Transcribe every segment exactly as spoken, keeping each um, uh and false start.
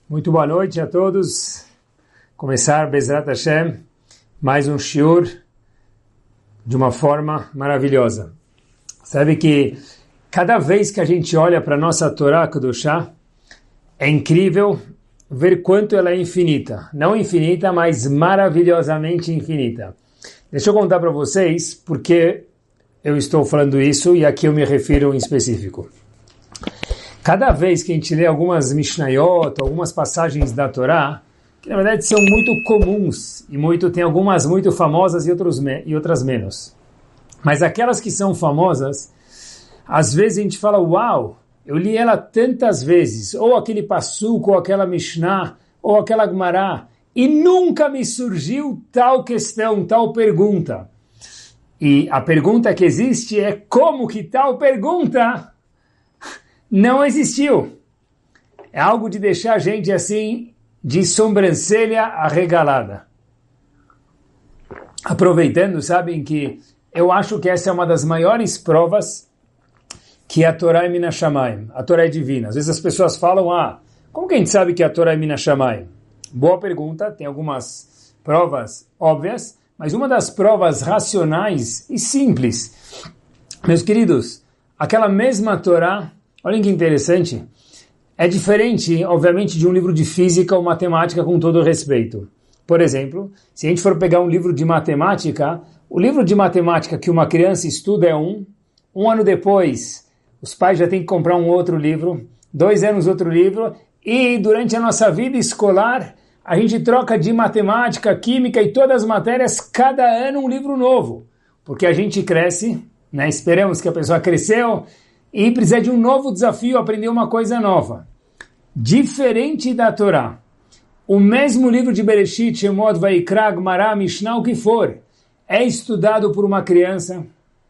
Muito boa noite a todos. Começar, Bezrat Hashem, mais um shiur de uma forma maravilhosa. Sabe que cada vez que a gente olha para a nossa Torá Kedoshá, é incrível ver quanto ela é infinita. Não infinita, mas maravilhosamente infinita. Deixa eu contar para vocês porque eu estou falando isso e aqui eu me refiro em específico. Cada vez que a gente lê algumas Mishnayot, algumas passagens da Torá, que na verdade são muito comuns, e muito, tem algumas muito famosas e, outros, e outras menos. Mas aquelas que são famosas, às vezes a gente fala, uau, eu li ela tantas vezes, ou aquele Passuco, ou aquela Mishnah, ou aquela Gemara, e nunca me surgiu tal questão, tal pergunta. E a pergunta que existe é como que tal pergunta não existiu. É algo de deixar a gente assim, de sobrancelha arregalada. Aproveitando, sabem que eu acho que essa é uma das maiores provas que a Torá é Min Hashamayim, a Torá é divina. Às vezes as pessoas falam, ah, como que a gente sabe que a Torá é Min Hashamayim? Boa pergunta, tem algumas provas óbvias, mas uma das provas racionais e simples. Meus queridos, aquela mesma Torá, olhem que interessante, é diferente, obviamente, de um livro de física ou matemática com todo o respeito. Por exemplo, se a gente for pegar um livro de matemática, o livro de matemática que uma criança estuda é um, um ano depois, os pais já têm que comprar um outro livro, dois anos outro livro, e durante a nossa vida escolar, a gente troca de matemática, química e todas as matérias, cada ano um livro novo. Porque a gente cresce, né? Esperamos que a pessoa cresceu, e precisa de um novo desafio, aprender uma coisa nova. Diferente da Torá, o mesmo livro de Bereshit, Shemot, Vaikra, Gemara, Mishnah, o que for, é estudado por uma criança,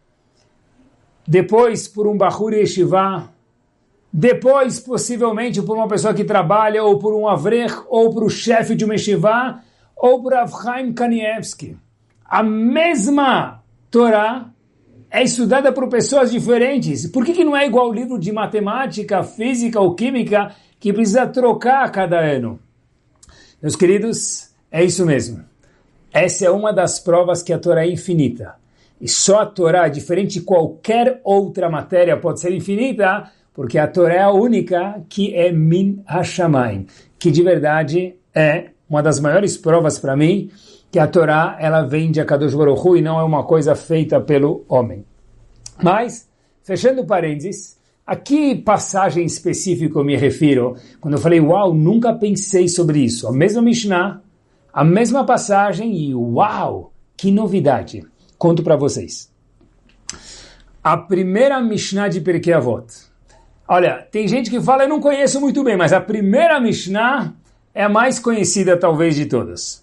depois por um Bachur Yeshiva, depois possivelmente por uma pessoa que trabalha, ou por um Avrech, ou por o chefe de uma Yeshiva, ou por Rav Chaim Kanievsky. A mesma Torá é estudada por pessoas diferentes. Por que, que não é igual o livro de matemática, física ou química que precisa trocar a cada ano? Meus queridos, é isso mesmo. Essa é uma das provas que a Torá é infinita. E só a Torá, diferente de qualquer outra matéria, pode ser infinita, porque a Torá é a única que é Min Hashamayim, que de verdade é uma das maiores provas para mim, que a Torá, ela vem de Akadosh Baruch Hu e não é uma coisa feita pelo homem. Mas, fechando parênteses, a que passagem específica eu me refiro? Quando eu falei, uau, nunca pensei sobre isso. A mesma Mishnah, a mesma passagem e uau, que novidade. Conto para vocês. A primeira Mishnah de Pirkei Avot. Olha, tem gente que fala, eu não conheço muito bem, mas a primeira Mishnah é a mais conhecida talvez de todas.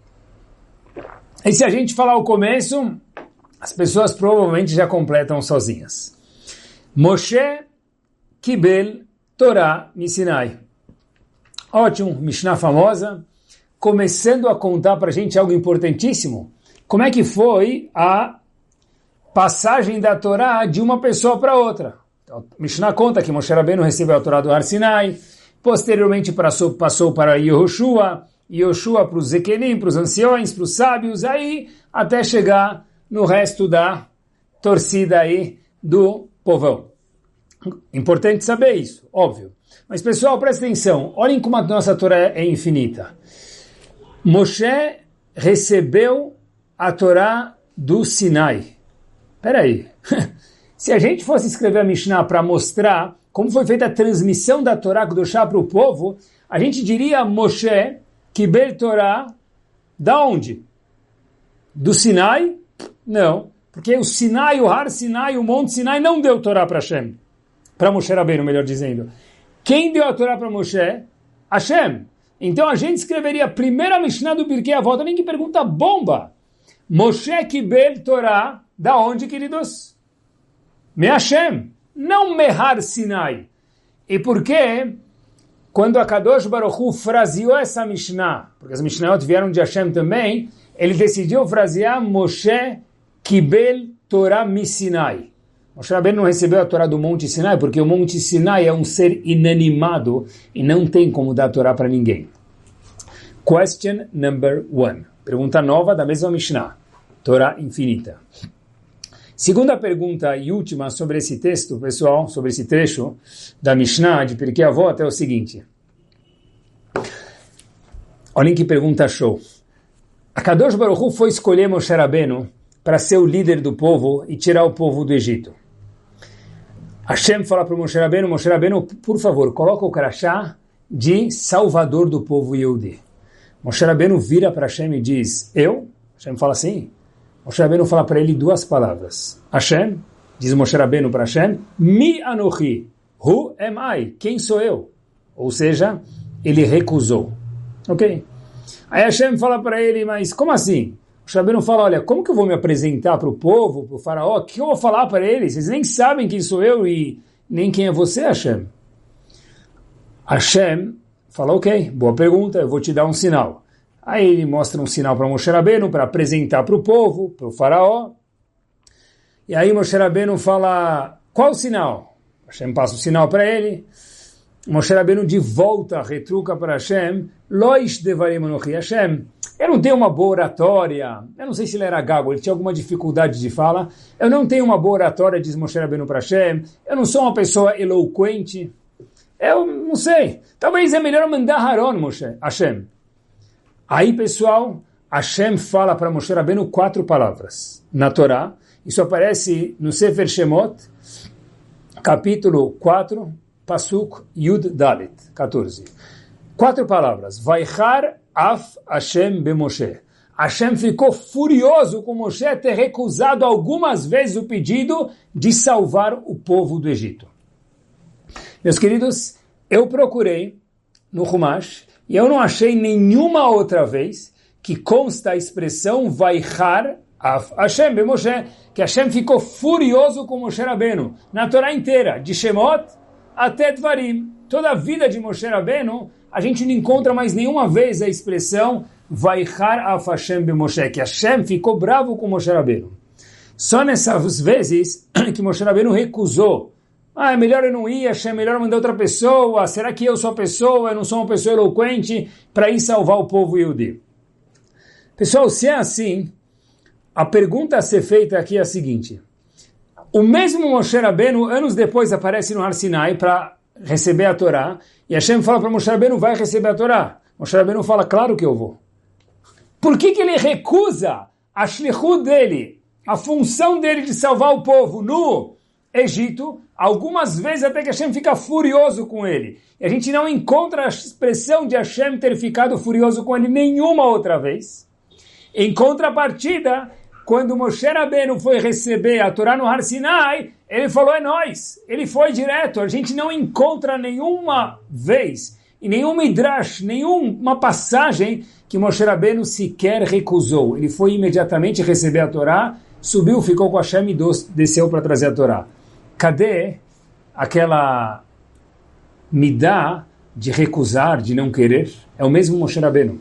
E se a gente falar o começo, as pessoas provavelmente já completam sozinhas. Moshe Kibel Torah Misinai. Ótimo, Mishnah famosa. Começando a contar para a gente algo importantíssimo. Como é que foi a passagem da Torá de uma pessoa para outra? Então, Mishnah conta que Moshe Rabbeinu recebeu a Torá do Har Sinai, posteriormente passou, passou para Yehoshua, Yoshua para os Zekenim, para os anciões, para os sábios, aí até chegar no resto da torcida aí do povão. Importante saber isso, óbvio. Mas pessoal, presta atenção, olhem como a nossa Torá é infinita. Moshe recebeu a Torá do Sinai. Espera aí, se a gente fosse escrever a Mishnah para mostrar como foi feita a transmissão da Torá Kedoshá para o povo, a gente diria Moshe Kibel Torá, da onde? Do Sinai? Não, porque o Sinai, o Har Sinai, o Monte Sinai não deu Torá para Hashem, para Moshe Rabbeinu, melhor dizendo. Quem deu a Torá para Moshe? Hashem. Então a gente escreveria a primeira Mishnah do Pirkei Avot, nem que pergunta bomba. Moshe Kibel Torá, da onde, queridos? Me Hashem, não me Har Sinai. E por quê? Quando a Kadosh Baruch Hu fraseou essa Mishnah, porque as Mishnayot vieram de Hashem também, ele decidiu frasear Moshe Kibel Torah Misinai. Moshe Rabbeinu não recebeu a Torá do Monte Sinai, porque o Monte Sinai é um ser inanimado e não tem como dar a Torá para ninguém. Question number one. Pergunta nova da mesma Mishnah. Torá infinita. Segunda pergunta e última sobre esse texto, pessoal, sobre esse trecho da Mishnah, de Pirkei Avot, é o seguinte. Olhem que pergunta show. A Kadosh Baruch Hu foi escolher Moshe Rabbeinu para ser o líder do povo e tirar o povo do Egito. Hashem fala para o Moshe Rabbeinu, Moshe Rabbeinu, por favor, coloca o crachá de salvador do povo Yehudi. Moshe Rabbeinu vira para Hashem e diz, eu? Hashem fala assim. Moshe Rabbeinu fala para ele duas palavras. Hashem, diz Moshe Rabbeinu para Hashem, Mi anochi, who am I? Quem sou eu? Ou seja, ele recusou. Ok? Aí Hashem fala para ele, mas como assim? Moshe Rabbeinu fala, olha, como que eu vou me apresentar para o povo, para o faraó? O que eu vou falar para eles? Eles nem sabem quem sou eu e nem quem é você, Hashem. Hashem fala, ok, boa pergunta, eu vou te dar um sinal. Aí ele mostra um sinal para Moshe Rabbeinu para apresentar para o povo, para o faraó. E aí Moshe Rabbeinu fala, qual o sinal? Hashem passa o sinal para ele. Moshe Rabbeinu de volta retruca para Hashem, Loish devarim anochi, Hashem, eu não tenho uma boa oratória, eu não sei se ele era gago, ele tinha alguma dificuldade de fala, eu não tenho uma boa oratória, diz Moshe Rabbeinu para Hashem, eu não sou uma pessoa eloquente, eu não sei, talvez é melhor mandar Haron, Moshe, Hashem. Aí, pessoal, Hashem fala para Moshe Rabbeinu quatro palavras na Torá, isso aparece no Sefer Shemot, capítulo quatro, Pasuk Yud Dalet, quatorze. Quatro palavras. Vaichar af Hashem be Moshe. Hashem ficou furioso com Moshe ter recusado algumas vezes o pedido de salvar o povo do Egito. Meus queridos, eu procurei no Humash e eu não achei nenhuma outra vez que consta a expressão Vaichar af Hashem be Moshe, que Hashem ficou furioso com Moshe Rabbeinu na Torá inteira, de Shemot até Dvarim. Toda a vida de Moshe Rabbeinu, a gente não encontra mais nenhuma vez a expressão Vaichar af Hashem be Moshe, que Hashem ficou bravo com Moshe Rabbeinu. Só nessas vezes que Moshe Rabbeinu recusou. Ah, é melhor eu não ir, Hashem, é melhor mandar outra pessoa, será que eu sou a pessoa, eu não sou uma pessoa eloquente para ir salvar o povo Yehudi? Pessoal, se é assim, a pergunta a ser feita aqui é a seguinte. O mesmo Moshe Rabbeinu, anos depois, aparece no Har Sinai para receber a Torá, e Hashem fala para Moshe Rabbeinu, vai receber a Torá. Moshe Rabbeinu fala, claro que eu vou. Por que que ele recusa a shlichut dele, a função dele de salvar o povo no Egito, algumas vezes até que Hashem fica furioso com ele? E a gente não encontra a expressão de Hashem ter ficado furioso com ele nenhuma outra vez. Em contrapartida, quando Moshe Rabbeinu foi receber a Torá no Har Sinai, ele falou, é nós. Ele foi direto. A gente não encontra nenhuma vez, em nenhum midrash, nenhuma passagem que Moshe Rabbeinu sequer recusou. Ele foi imediatamente receber a Torá, subiu, ficou com Hashem e desceu para trazer a Torá. Cadê aquela midá de recusar, de não querer? É o mesmo Moshe Rabbeinu.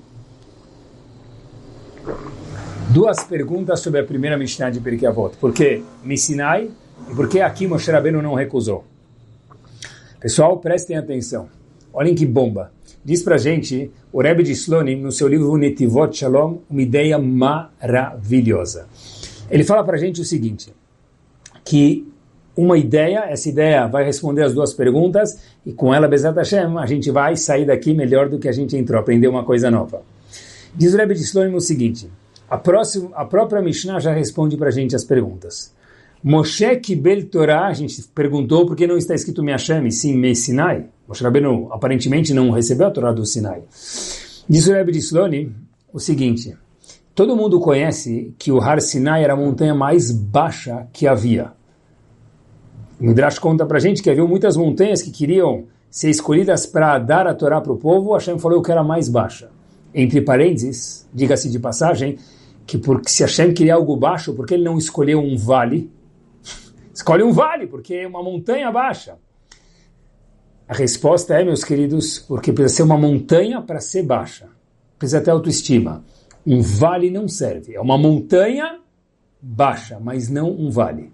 Duas perguntas sobre a primeira Mishnah de Pirkei Avot. Por que Sinai e por que aqui Moshe Rabbeinu não recusou? Pessoal, prestem atenção. Olhem que bomba. Diz pra gente o Rebbe de Slonim, no seu livro Netivot Shalom, uma ideia maravilhosa. Ele fala pra gente o seguinte, que uma ideia, essa ideia vai responder as duas perguntas e com ela, Bezat Hashem, a gente vai sair daqui melhor do que a gente entrou, aprender uma coisa nova. Diz o Rebbe de Slonim o seguinte, A, próxima, a própria Mishnah já responde para a gente as perguntas. Moshe Kibel Torah, a gente perguntou por que não está escrito Me Hashem, sim Me Sinai. Moshe Rabbeinu aparentemente não recebeu a Torá do Sinai. Diz o Rebbe de Slonim o seguinte, todo mundo conhece que o Har Sinai era a montanha mais baixa que havia. O Midrash conta para a gente que havia muitas montanhas que queriam ser escolhidas para dar a Torá para o povo, Hashem falou que era a mais baixa. Entre parênteses, diga-se de passagem, que porque se Hashem queria algo baixo, por que ele não escolheu um vale? Escolhe um vale, porque é uma montanha baixa. A resposta é, meus queridos, porque precisa ser uma montanha para ser baixa. Precisa ter autoestima. Um vale não serve. É uma montanha baixa, mas não um vale.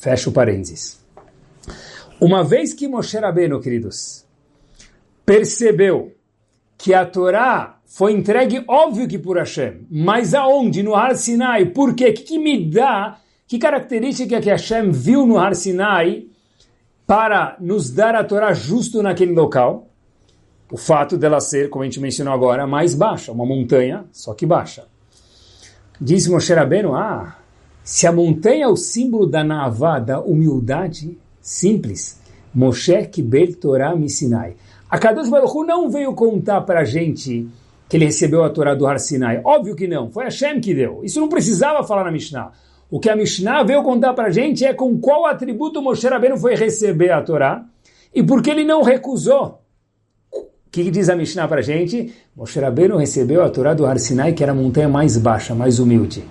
Fecha o parênteses. Uma vez que Moshe Rabbeinu, queridos, percebeu que a Torá foi entregue, óbvio que por Hashem, mas aonde? No Har Sinai. Por quê? O que, que me dá, que característica que Hashem viu no Har Sinai para nos dar a Torá justo naquele local? O fato dela ser, como a gente mencionou agora, mais baixa, uma montanha, só que baixa. Diz Moshe Rabbeinu, ah, se a montanha é o símbolo da Naavá, da humildade, simples, Moshe Kibel Torah Misinai. A Kadosh Baruch Hu não veio contar para a gente que ele recebeu a Torá do Har Sinai. Óbvio que não, foi Hashem que deu. Isso não precisava falar na Mishnah. O que a Mishnah veio contar para a gente é com qual atributo Moshe Rabbeinu foi receber a Torá e por que ele não recusou. O que, que diz a Mishnah para a gente? Moshe Rabbeinu recebeu a Torá do Har Sinai, que era a montanha mais baixa, mais humilde.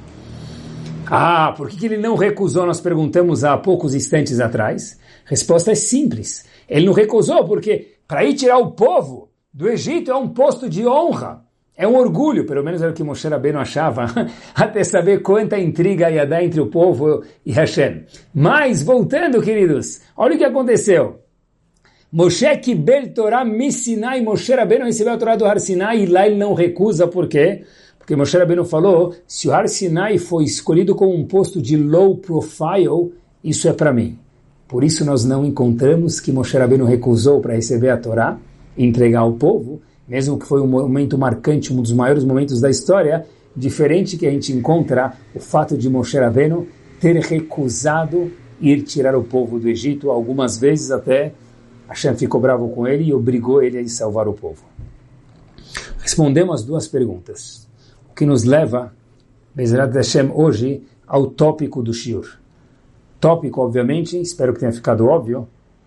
Ah, por que, que ele não recusou? Nós perguntamos há poucos instantes atrás. Resposta é simples. Ele não recusou porque para ir tirar o povo do Egito é um posto de honra. É um orgulho, pelo menos era o que Moshe Rabbeinu achava, até saber quanta intriga ia dar entre o povo e Hashem. Mas, voltando, queridos, olha o que aconteceu. Moshe Kibel Torah Misinai, Moshe Rabbeinu recebeu a Torá do Har Sinai e lá ele não recusa, por quê? Porque Moshe Rabbeinu falou, se o Har Sinai foi escolhido como um posto de low profile, isso é para mim. Por isso nós não encontramos que Moshe Rabbeinu recusou para receber a Torá e entregar ao povo, mesmo que foi um momento marcante, um dos maiores momentos da história, diferente que a gente encontra o fato de Moshe Rabbeinu ter recusado ir tirar o povo do Egito, algumas vezes até Hashem ficou bravo com ele e obrigou ele a salvar o povo. Respondemos as duas perguntas, o que nos leva, Bezerrat Hashem, hoje ao tópico do Shiur. Tópico, obviamente, espero que tenha ficado óbvio,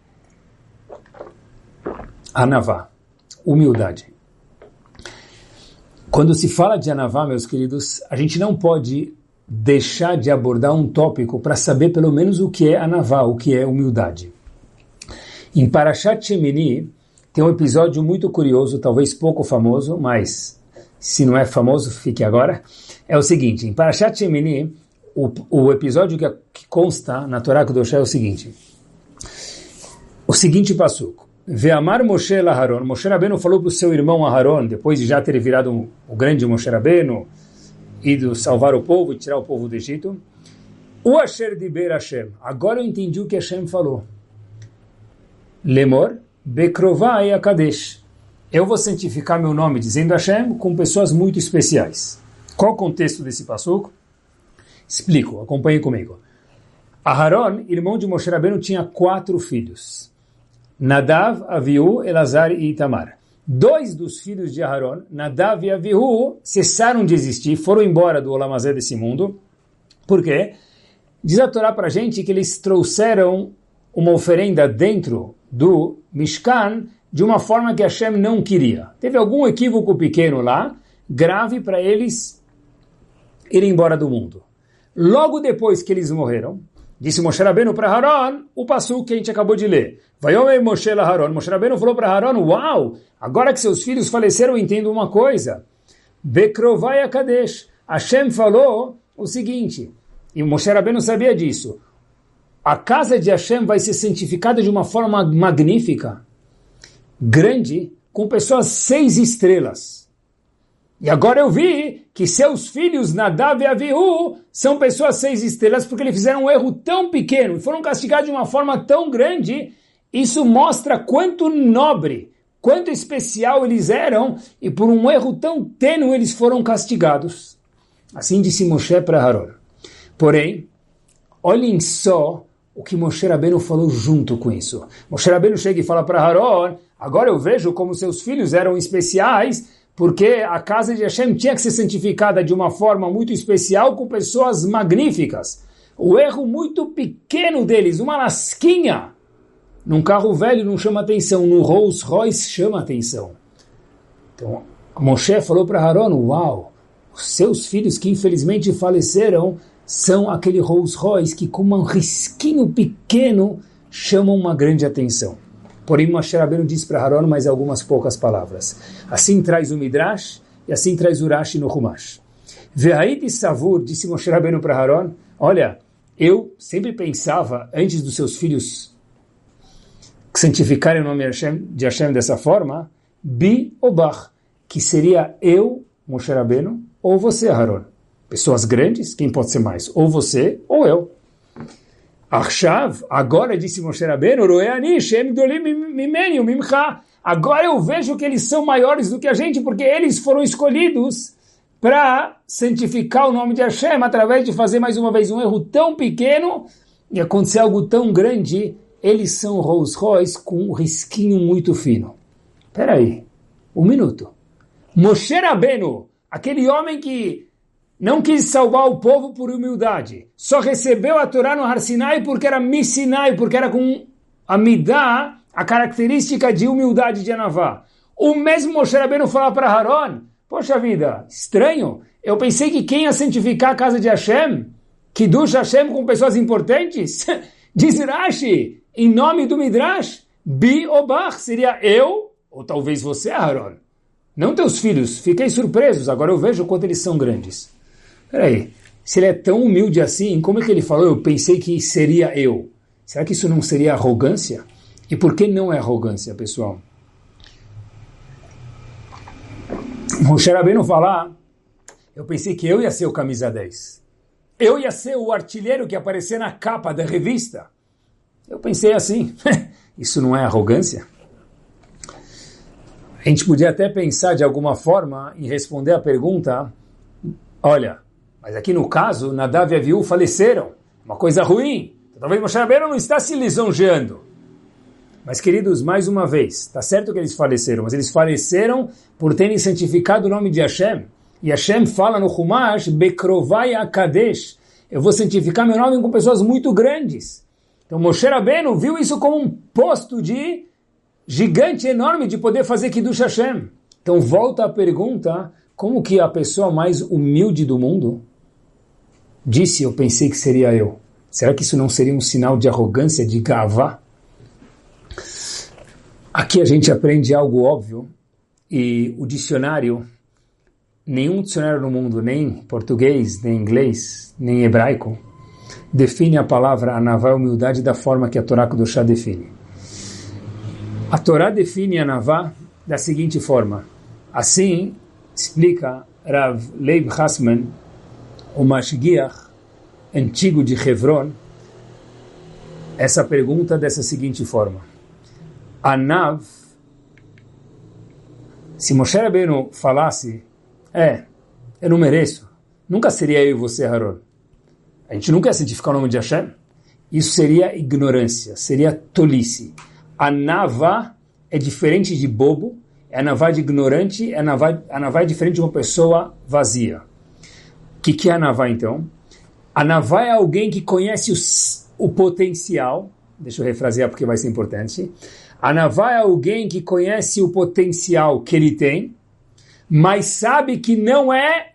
Anavá, humildade. Quando se fala de Anavá, meus queridos, a gente não pode deixar de abordar um tópico para saber pelo menos o que é Anavá, o que é humildade. Em Parashat Shemini tem um episódio muito curioso, talvez pouco famoso, mas se não é famoso, fique agora. É o seguinte, em Parashat Shemini, o, o episódio que, que consta na Torá Kedoshá é o seguinte. O seguinte passuco. Ve'amar Moshe Aharon, Moshe Rabbeinu falou para o seu irmão Aharon, depois de já ter virado um, o grande Moshe Rabbeinu, ido salvar o povo e tirar o povo do Egito, o Asher Diber Hashem, agora eu entendi o que Hashem falou. Lemor Bekrovai Akadesh, eu vou santificar meu nome, dizendo Hashem, com pessoas muito especiais. Qual o contexto desse passuco? Explico, acompanhe comigo. Aharon, irmão de Moshe Rabbeinu, tinha quatro filhos. Nadav, Avihu, Elazar e Itamar. Dois dos filhos de Aharon, Nadav e Avihu, cessaram de existir, foram embora do Olamazé desse mundo. Por quê? Diz a Torá para a gente que eles trouxeram uma oferenda dentro do Mishkan de uma forma que Hashem não queria. Teve algum equívoco pequeno lá, grave para eles irem embora do mundo. Logo depois que eles morreram, disse Moshe Rabbeinu para Aharon, o passuco que a gente acabou de ler. Vayomer Moshe Aharon. Moshe Rabbeinu falou para Aharon, uau, agora que seus filhos faleceram, eu entendo uma coisa. Bekrovai Akadesh. Hashem falou o seguinte, e Moshe Rabbeinu sabia disso. A casa de Hashem vai ser santificada de uma forma magnífica, grande, com pessoas seis estrelas. E agora eu vi que seus filhos, Nadav e Avihu, são pessoas seis estrelas porque eles fizeram um erro tão pequeno e foram castigados de uma forma tão grande. Isso mostra quanto nobre, quanto especial eles eram e por um erro tão tênue eles foram castigados. Assim disse Moshe para Aharon. Porém, olhem só o que Moshe Rabbeinu falou junto com isso. Moshe Rabbeinu chega e fala para Aharon, agora eu vejo como seus filhos eram especiais, porque a casa de Hashem tinha que ser santificada de uma forma muito especial, com pessoas magníficas. O erro muito pequeno deles, uma lasquinha, num carro velho não chama atenção, no Rolls Royce chama atenção. Então, Moshe falou para Aharon, uau, os seus filhos que infelizmente faleceram são aquele Rolls Royce que com um risquinho pequeno chamam uma grande atenção. Porém, Moshe Rabbeinu diz para Aharon mais algumas poucas palavras. Assim traz o Midrash e assim traz o Rashi no Humash. Ve'haiti savur, disse Moshe Rabbeinu para Aharon, olha, eu sempre pensava, antes dos seus filhos santificarem o nome de Hashem, de Hashem dessa forma, Bi ou Bach, que seria eu, Moshe Rabbeinu, ou você, Aharon. Pessoas grandes, quem pode ser mais? Ou você, ou eu. Achav, agora disse Moshe Rabbeinu, Roeani, Shem Gdolim Mimeni, Mimcha. Agora eu vejo que eles são maiores do que a gente, porque eles foram escolhidos para santificar o nome de Hashem, através de fazer mais uma vez um erro tão pequeno e acontecer algo tão grande. Eles são Rolls Royce com um risquinho muito fino. Espera aí, um minuto. Moshe Rabbeinu, aquele homem que não quis salvar o povo por humildade, só recebeu a Torá no Har Sinai porque era Missinai, porque era com a Midah, a característica de humildade de Anavá. O mesmo Moshe Rabbeinu fala para Haron, poxa vida, estranho, eu pensei que quem ia santificar a casa de Hashem, Kiddush Hashem com pessoas importantes, diz Rashi, em nome do Midrash, Bi ou Bach, seria eu, ou talvez você, Haron. Não teus filhos, fiquei surpresos, agora eu vejo o quanto eles são grandes. Peraí, se ele é tão humilde assim, como é que ele falou, eu pensei que seria eu? Será que isso não seria arrogância? E por que não é arrogância, pessoal? Moshe Rabbeinu falar, eu pensei que eu ia ser o camisa dez. Eu ia ser o artilheiro que ia aparecer na capa da revista. Eu pensei assim, isso não é arrogância? A gente podia até pensar de alguma forma em responder a pergunta, olha, mas aqui no caso, Nadav e Avihu faleceram, uma coisa ruim. Talvez Moshe Rabbeinu não está se lisonjeando. Mas, queridos, mais uma vez, está certo que eles faleceram, mas eles faleceram por terem santificado o nome de Hashem. E Hashem fala no Chumash, Bekrovai Akadesh, eu vou santificar meu nome com pessoas muito grandes. Então Moshe Rabbeinu viu isso como um posto de gigante, enorme, de poder fazer Kiddush Hashem. Então volta a pergunta, como que a pessoa mais humilde do mundo disse, eu pensei que seria eu? Será que isso não seria um sinal de arrogância, de gavá? Aqui a gente aprende algo óbvio, e o dicionário, nenhum dicionário no mundo, nem português, nem inglês, nem hebraico, define a palavra anavá, humildade, da forma que a Torá Kedoshá define. A Torá define anavá da seguinte forma. Assim, explica Rav Leib Hassman, o Mashgiach antigo de Hebron, essa pergunta dessa seguinte forma. Anav, se Moshe Rabbeinu falasse, é, eu não mereço, nunca seria eu e você, Haron. A gente nunca ia santificar o nome de Hashem. Isso seria ignorância, seria tolice. Anavá é diferente de bobo, é anavá de ignorante, é anavá, anavá é diferente de uma pessoa vazia. O que, que é anavá, então? Anavá é alguém que conhece os, o potencial, deixa eu refrasear porque vai ser importante. Anavá é alguém que conhece o potencial que ele tem, mas sabe que não é,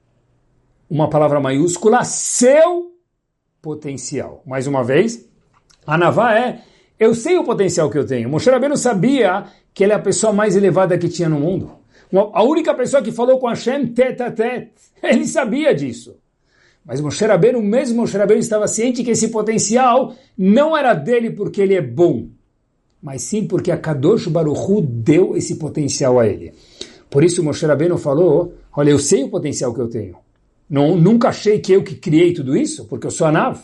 uma palavra maiúscula, seu potencial. Mais uma vez, Anavá é, eu sei o potencial que eu tenho. Moshe Rabbeinu sabia que ele é a pessoa mais elevada que tinha no mundo. A única pessoa que falou com Hashem tete a tete. Ele sabia disso. Mas Moshe Rabbeinu, mesmo Moshe Rabbeinu estava ciente que esse potencial não era dele porque ele é bom, mas sim porque a Kadosh Baruch Hu deu esse potencial a ele. Por isso Moshe Rabbeinu falou, olha, eu sei o potencial que eu tenho. Não, nunca achei que eu que criei tudo isso, porque eu sou Anav.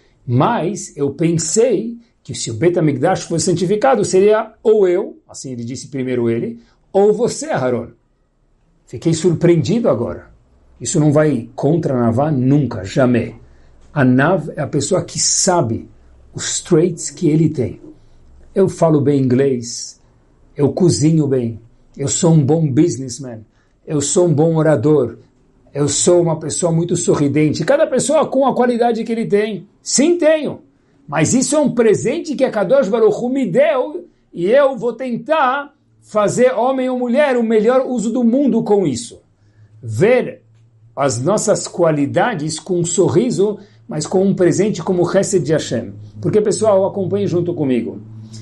Mas eu pensei que se o Bet HaMikdash fosse santificado, seria ou eu, assim ele disse primeiro ele, ou você, Aharon. Fiquei surpreendido agora. Isso não vai contra Anavá nunca, jamais. Anav é a pessoa que sabe os traits que ele tem. Eu falo bem inglês, eu cozinho bem, eu sou um bom businessman, eu sou um bom orador, eu sou uma pessoa muito sorridente. Cada pessoa com a qualidade que ele tem. Sim, tenho. Mas isso é um presente que a Kadosh Baruch Hu me deu e eu vou tentar fazer homem ou mulher o melhor uso do mundo com isso. Ver as nossas qualidades com um sorriso, mas com um presente como o Chesed de Hashem. Porque, pessoal, acompanhe junto comigo.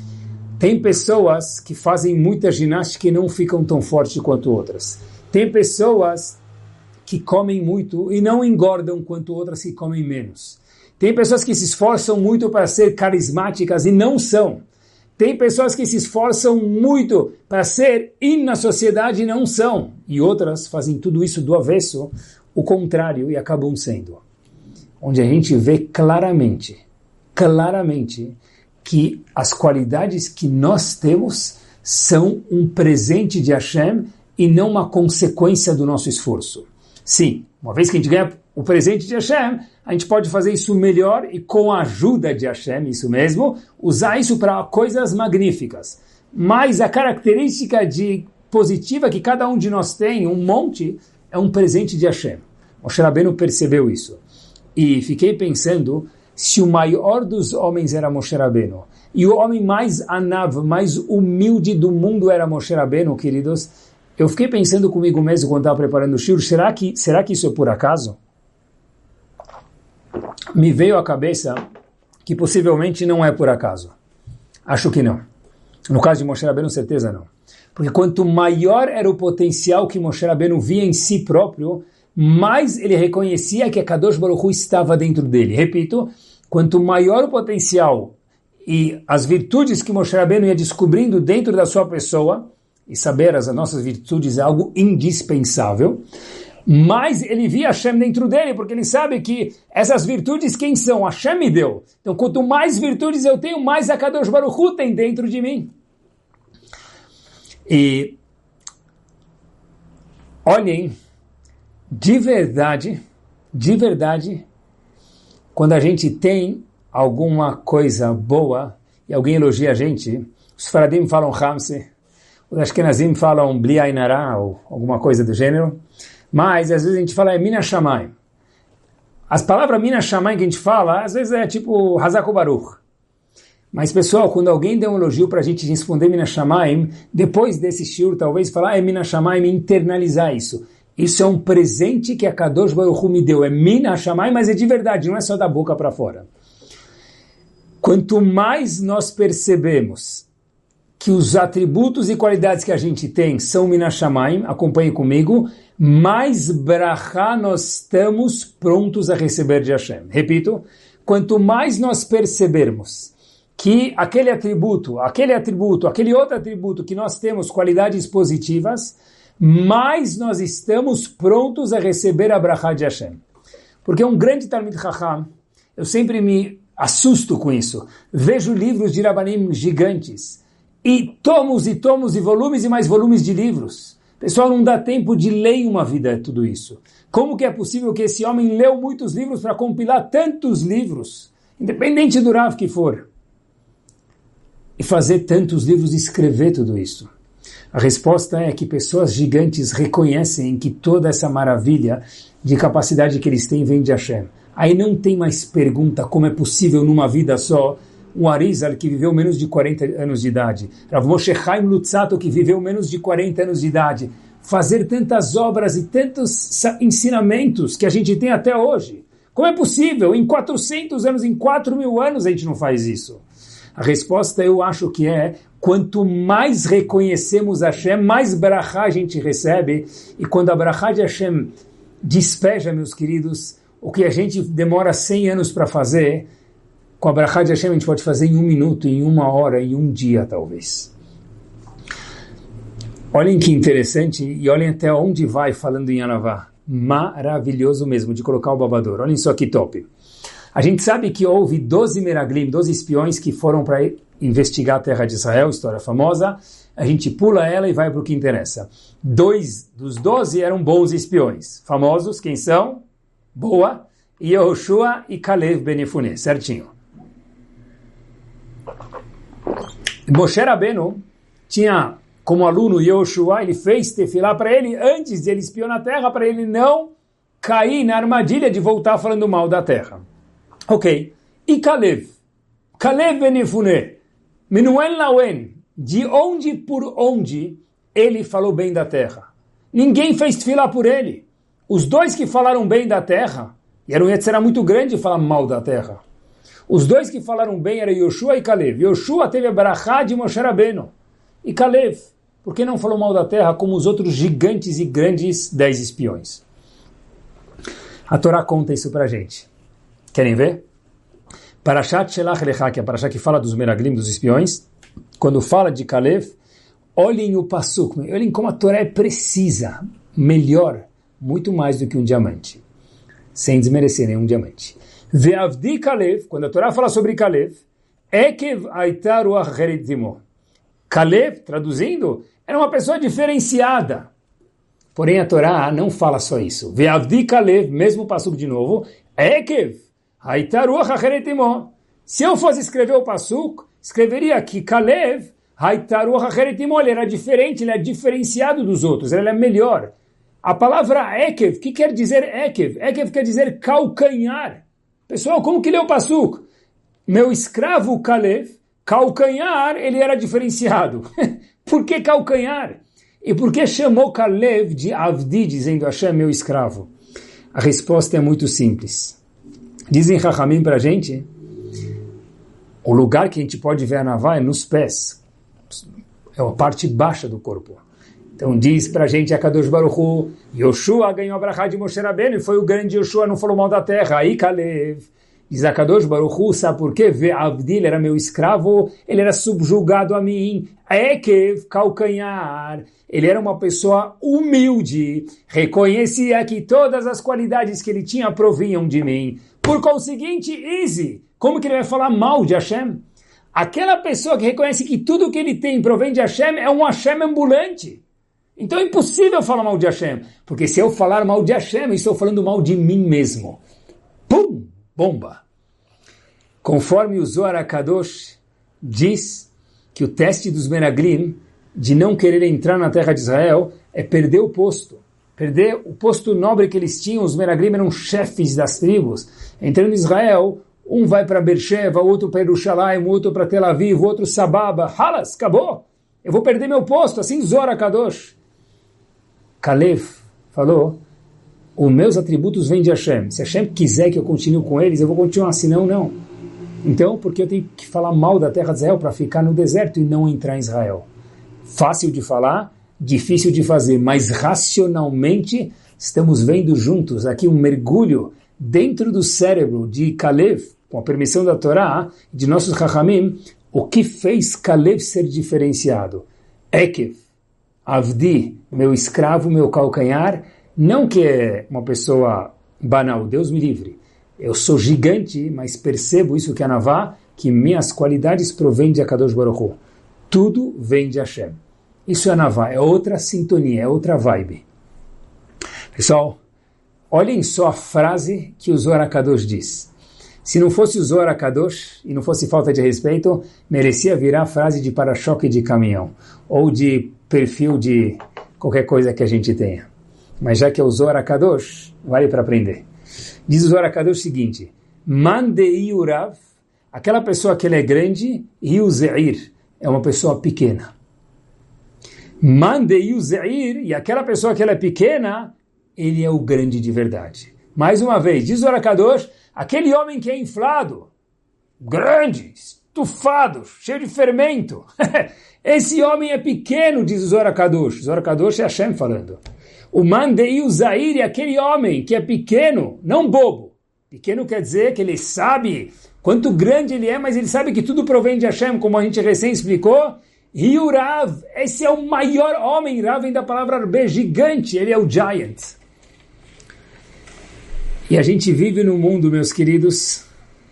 Tem pessoas que fazem muita ginástica e não ficam tão fortes quanto outras. Tem pessoas que comem muito e não engordam quanto outras que comem menos. Tem pessoas que se esforçam muito para ser carismáticas e não são. Tem pessoas que se esforçam muito para ser in na sociedade e não são. E outras fazem tudo isso do avesso, o contrário, e acabam sendo. Onde a gente vê claramente, claramente, que as qualidades que nós temos são um presente de Hashem e não uma consequência do nosso esforço. Sim, uma vez que a gente ganha o presente de Hashem, a gente pode fazer isso melhor e com a ajuda de Hashem, isso mesmo, usar isso para coisas magníficas. Mas a característica de positiva que cada um de nós tem, um monte, é um presente de Hashem. Moshe Rabbeinu percebeu isso. E fiquei pensando, se o maior dos homens era Moshe Rabbeinu, e o homem mais anav, mais humilde do mundo era Moshe Rabbeinu, queridos, eu fiquei pensando comigo mesmo quando estava preparando o shiur, será que, será que isso é por acaso? Me veio à cabeça que possivelmente não é por acaso. Acho que não. No caso de Moshe Rabbeinu, certeza não. Porque quanto maior era o potencial que Moshe Rabbeinu via em si próprio, mais ele reconhecia que a Kadosh Baruch Hu estava dentro dele. Repito, quanto maior o potencial e as virtudes que Moshe Rabbeinu ia descobrindo dentro da sua pessoa, e saber as nossas virtudes é algo indispensável, mais ele via Hashem dentro dele, porque ele sabe que essas virtudes quem são? Hashem me deu. Então quanto mais virtudes eu tenho, mais a Kadosh Baruch Hu tem dentro de mim. E olhem, de verdade, de verdade, quando a gente tem alguma coisa boa e alguém elogia a gente, os faradim falam Hamse, os ashkenazim falam Bli Ain Hara, ou alguma coisa do gênero, mas às vezes a gente fala é Mina Shamayim. As palavras Mina Shamayim que a gente fala, às vezes é tipo Hazak Baruch. Mas pessoal, quando alguém dá um elogio para a gente responder Mina Shamayim, depois desse shiur, talvez falar é Mina Shamayim, internalizar isso. Isso é um presente que a Kadosh Baruch Hu me deu. É Mina Shamayim, mas é de verdade, não é só da boca para fora. Quanto mais nós percebemos que os atributos e qualidades que a gente tem são Mina Shamayim, acompanhe comigo, mais brachá nós estamos prontos a receber de Hashem. Repito, quanto mais nós percebermos que aquele atributo, aquele atributo, aquele outro atributo que nós temos qualidades positivas, mais nós estamos prontos a receber a brachá de Hashem. Porque um grande Talmid Chacham, eu sempre me assusto com isso, vejo livros de Rabanim gigantes, e tomos e tomos e volumes e mais volumes de livros. Pessoal, não dá tempo de ler em uma vida tudo isso. Como que é possível que esse homem leu muitos livros para compilar tantos livros, independente do Rav que for, e fazer tantos livros e escrever tudo isso? A resposta é que pessoas gigantes reconhecem que toda essa maravilha de capacidade que eles têm vem de Hashem. Aí não tem mais pergunta como é possível numa vida só um Arizal que viveu menos de quarenta anos de idade, Rav Moshe Chaim Luzzatto que viveu menos de quarenta anos de idade, fazer tantas obras e tantos ensinamentos que a gente tem até hoje. Como é possível? Em quatrocentos anos, em quatro mil anos a gente não faz isso. A resposta eu acho que é, quanto mais reconhecemos Hashem, mais brachá a gente recebe, e quando a brachá de Hashem despeja, meus queridos, o que a gente demora cem anos para fazer, com a brachá de Hashem a gente pode fazer em um minuto, em uma hora, em um dia talvez. Olhem que interessante, e olhem até onde vai falando em Anavá. Maravilhoso mesmo, de colocar o babador. Olhem só que top. A gente sabe que houve doze meraglim, doze espiões que foram para investigar a terra de Israel, história famosa. A gente pula ela e vai para o que interessa. Dois dos doze eram bons espiões. Famosos, quem são? Boa, Yehoshua e Kalev ben Yefuneh, certinho. Moshe Rabbeinu tinha como aluno Yehoshua, ele fez tefilá para ele antes de ele espiar na terra, para ele não cair na armadilha de voltar falando mal da terra. Ok. E Kalev? Kalev ben Yefuneh, Menuhen Lawen, de onde por onde ele falou bem da terra? Ninguém fez tefilá por ele. Os dois que falaram bem da terra, e era um yetzirah muito grande falar mal da terra. Os dois que falaram bem eram Yehoshua e Kalev. Yehoshua teve a brachá de Moshe Rabbeinu. E Kalev, por que não falou mal da terra como os outros gigantes e grandes dez espiões? A Torá conta isso pra gente. Querem ver? Parashat Shelach Lecha, que é a Parashat que fala dos Meraglim, dos espiões, quando fala de Kalev, olhem o Pasuk, olhem como a Torá é precisa, melhor, muito mais do que um diamante, sem desmerecer nenhum diamante. Ve'avdi Kalev, quando a Torá fala sobre Kalev, Ekev Aitar Ruach Acheret Timo. Kalev, traduzindo, era uma pessoa diferenciada. Porém, a Torá não fala só isso. Ve'avdi Kalev, mesmo Pasuk de novo, Ekev Aitar Ruach Acheret Timo. Se eu fosse escrever o Pasuk, escreveria que Kalev Aitar Ruach Acheret Timo, ele era diferente, ele é diferenciado dos outros, ele é melhor. A palavra Ekev, o que quer dizer Ekev? Ekev quer dizer calcanhar. Pessoal, como que lê o Pasuk? Meu escravo Kalev, calcanhar, ele era diferenciado. Por que calcanhar? E por que chamou Kalev de Avdi, dizendo Hashem, meu escravo? A resposta é muito simples. Dizem Chachamim para a gente, o lugar que a gente pode ver a Navá é nos pés. É a parte baixa do corpo. Então diz para a gente a Kadosh Baruch Hu, Yoshua ganhou a brachá de Moshe Rabbeinu, e foi o grande Yoshua, não falou mal da terra. Aí Kalev, diz a Kadosh Baruch Hu, sabe por quê? Ve'avdi, ele era meu escravo, ele era subjugado a mim. Ekev, calcanhar, ele era uma pessoa humilde, reconhecia que todas as qualidades que ele tinha provinham de mim. Por conseguinte, easy, como que ele vai falar mal de Hashem? Aquela pessoa que reconhece que tudo que ele tem provém de Hashem é um Hashem ambulante. Então é impossível falar mal de Hashem, porque se eu falar mal de Hashem, eu estou falando mal de mim mesmo. Pum! Bomba! Conforme o Zohar HaKadosh diz que o teste dos Meraglim de não querer entrar na terra de Israel é perder o posto. Perder o posto nobre que eles tinham. Os Meraglim eram chefes das tribos. Entrando em Israel, um vai para Beersheba, outro para Yerushalayim, outro para Tel Aviv, outro Sababa. Halas, acabou! Eu vou perder meu posto, assim Zohar HaKadosh. Kalev falou, os meus atributos vêm de Hashem. Se Hashem quiser que eu continue com eles, eu vou continuar, senão não. Então, porque eu tenho que falar mal da terra de Israel para ficar no deserto e não entrar em Israel? Fácil de falar, difícil de fazer, mas racionalmente estamos vendo juntos aqui um mergulho dentro do cérebro de Kalev, com a permissão da Torá, de nossos Chachamim, o que fez Kalev ser diferenciado. Ekev, Avdi, meu escravo, meu calcanhar, não que é uma pessoa banal, Deus me livre. Eu sou gigante, mas percebo isso que é a Navá, que minhas qualidades provêm de Akadosh Baruch Hu. Tudo vem de Hashem. Isso é a Navá, é outra sintonia, é outra vibe. Pessoal, olhem só a frase que o Zohar HaKadosh diz. Se não fosse o Zohar HaKadosh, e não fosse falta de respeito, merecia virar frase de para-choque de caminhão, ou de perfil de qualquer coisa que a gente tenha. Mas já que é o Zohar HaKadosh, vale para aprender. Diz o Zohar HaKadosh o seguinte, Mandei Urav, aquela pessoa que ele é grande, e o Zeir, é uma pessoa pequena. Mandei o Zeir, e aquela pessoa que ela é pequena, ele é o grande de verdade. Mais uma vez, diz o Zohar HaKadosh, aquele homem que é inflado, grande, estufado, cheio de fermento, esse homem é pequeno, diz o Zohar HaKadosh. O Zohar HaKadosh é Hashem falando. O Mandei o Zair é aquele homem que é pequeno, não bobo. Pequeno quer dizer que ele sabe quanto grande ele é, mas ele sabe que tudo provém de Hashem, como a gente recém explicou. E o Rav, esse é o maior homem, Rav vem da palavra Arbe, gigante, ele é o giant. E a gente vive num mundo, meus queridos,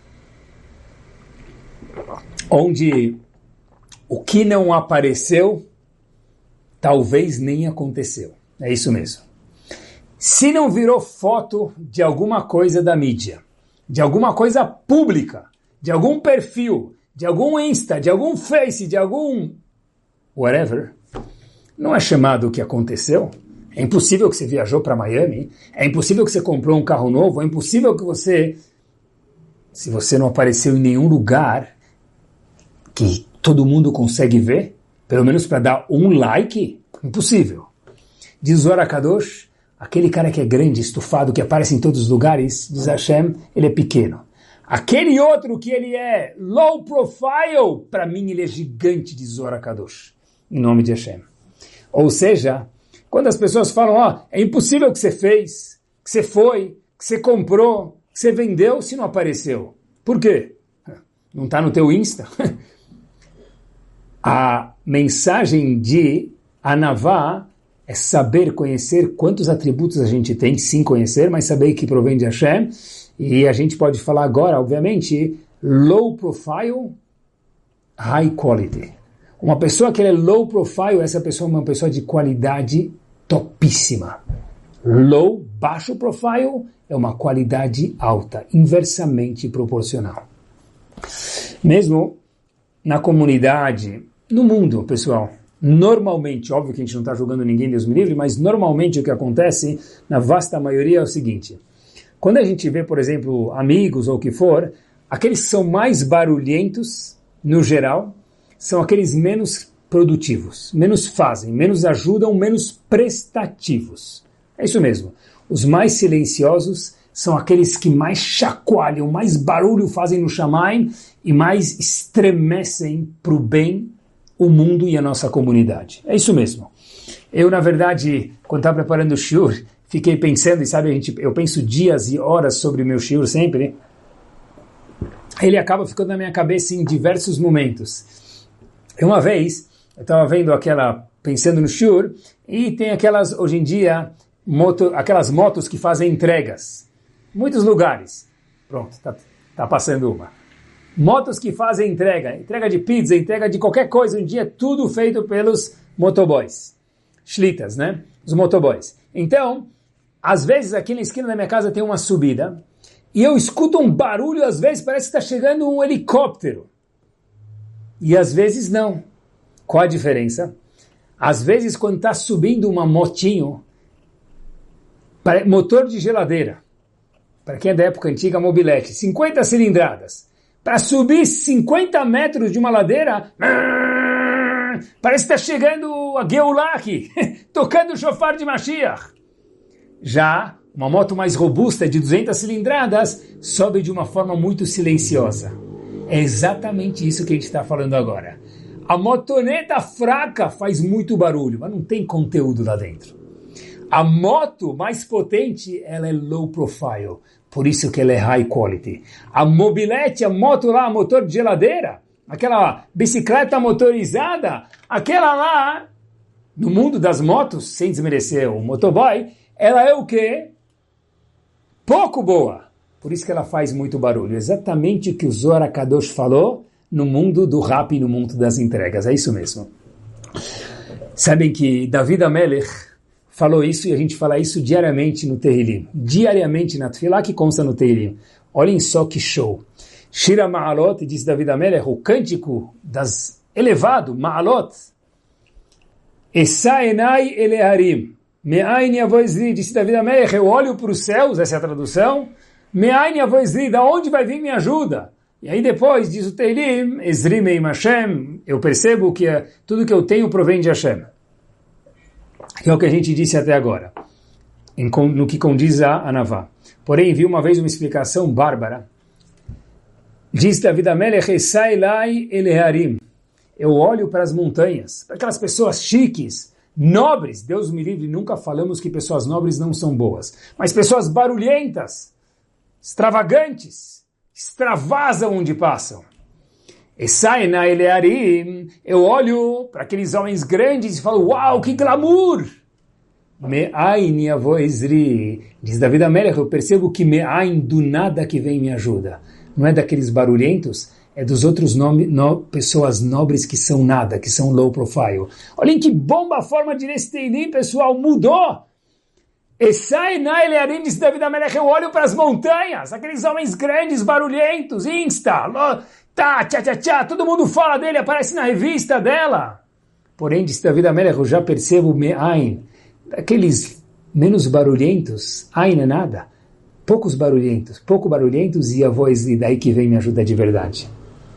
onde o que não apareceu, talvez nem aconteceu. É isso mesmo. Se não virou foto de alguma coisa da mídia, de alguma coisa pública, de algum perfil, de algum Insta, de algum Face, de algum whatever, não é chamado o que aconteceu? É impossível que você viajou para Miami, é impossível que você comprou um carro novo, é impossível que você, se você não apareceu em nenhum lugar que todo mundo consegue ver, pelo menos para dar um like, impossível. Diz o Zohar HaKadosh, aquele cara que é grande, estufado, que aparece em todos os lugares, diz Hashem, ele é pequeno. Aquele outro que ele é low profile, para mim ele é gigante, diz o Zohar HaKadosh, em nome de Hashem. Ou seja, quando as pessoas falam, ó, oh, é impossível que você fez, que você foi, que você comprou, que você vendeu, se não apareceu. Por quê? Não está no teu Insta? A mensagem de Anavá é saber conhecer quantos atributos a gente tem, sim conhecer, mas saber que provém de Hashem. E a gente pode falar agora, obviamente, low profile, high quality. Uma pessoa que é low profile, essa pessoa é uma pessoa de qualidade topíssima. Low, baixo profile, é uma qualidade alta, inversamente proporcional. Mesmo na comunidade, no mundo, pessoal, normalmente, óbvio que a gente não está julgando ninguém, Deus me livre, mas normalmente o que acontece, na vasta maioria, é o seguinte. Quando a gente vê, por exemplo, amigos ou o que for, aqueles que são mais barulhentos, no geral, são aqueles menos produtivos, menos fazem, menos ajudam, menos prestativos. É isso mesmo. Os mais silenciosos são aqueles que mais chacoalham, mais barulho fazem no Shamayim e mais estremecem para o bem o mundo e a nossa comunidade. É isso mesmo. Eu, na verdade, quando estava preparando o shiur, fiquei pensando, e sabe, a gente, eu penso dias e horas sobre o meu shiur sempre, ele acaba ficando na minha cabeça em diversos momentos. Uma vez, eu estava vendo aquela, pensando no shiur, e tem aquelas, hoje em dia, moto, aquelas motos que fazem entregas. Muitos lugares. Pronto, está tá passando uma. Motos que fazem entrega, entrega de pizza, entrega de qualquer coisa, hoje em dia, tudo feito pelos motoboys. Shlitas, né? Os motoboys. Então, às vezes aqui na esquina da minha casa tem uma subida, e eu escuto um barulho, às vezes parece que está chegando um helicóptero. E às vezes não. Qual a diferença? Às vezes quando está subindo uma motinho, motor de geladeira, para quem é da época antiga, mobilete, cinquenta cilindradas, para subir cinquenta metros de uma ladeira, parece que está chegando a Geulah aqui, tocando o shofar de Mashiach. Já uma moto mais robusta, de duzentas cilindradas, sobe de uma forma muito silenciosa. É exatamente isso que a gente está falando agora. A motoneta fraca faz muito barulho, mas não tem conteúdo lá dentro. A moto mais potente, ela é low profile, por isso que ela é high quality. A mobilete, a moto lá, motor de geladeira, aquela bicicleta motorizada, aquela lá, no mundo das motos, sem desmerecer o motoboy, ela é o quê? Pouco boa. Por isso que ela faz muito barulho. Exatamente o que o Zohar HaKadosh falou no mundo do rap e no mundo das entregas. É isso mesmo. Sabem que David HaMelech falou isso e a gente fala isso diariamente no Tehillim. Diariamente na Tefilá que consta no Tehillim. Olhem só que show. Shira Ma'alot, diz David HaMelech, o cântico das elevado, Ma'alot. Esa enai eleharim. Me'ain yavoizri, disse David HaMelech, eu olho para os céus, essa é a tradução. Me'ain yavoizri, da onde vai vir minha ajuda? E aí depois, diz o Teilim, Ezri meim Hashem, eu percebo que tudo que eu tenho provém de Hashem. Que é o que a gente disse até agora, em, no que condiz a Anavá. Porém, vi uma vez uma explicação bárbara. Diz David HaMelech, Esai lai eleharim. Eu olho para as montanhas, para aquelas pessoas chiques, nobres. Deus me livre, nunca falamos que pessoas nobres não são boas. Mas pessoas barulhentas, extravagantes, extravasam onde passam. Esai na eleharim. Eu olho para aqueles homens grandes e falo, uau, que glamour! Me'ain yavoizri. Diz David HaMelech, eu percebo que me'ain, do nada que vem me ajuda. Não é daqueles barulhentos, é dos outros nome, no, pessoas nobres que são nada, que são low profile. Olhem que bomba a forma de ler esse Teilim, pessoal, mudou! Esai na eleharim, diz David HaMelech, eu olho para as montanhas, aqueles homens grandes, barulhentos, Insta, lo, tá, tchá, tchá, tchá, todo mundo fala dele, aparece na revista dela. Porém, diz David HaMelech, eu já percebo me'ain, aqueles menos barulhentos, ain é nada, poucos barulhentos, pouco barulhentos e a voz, e daí que vem me ajuda de verdade.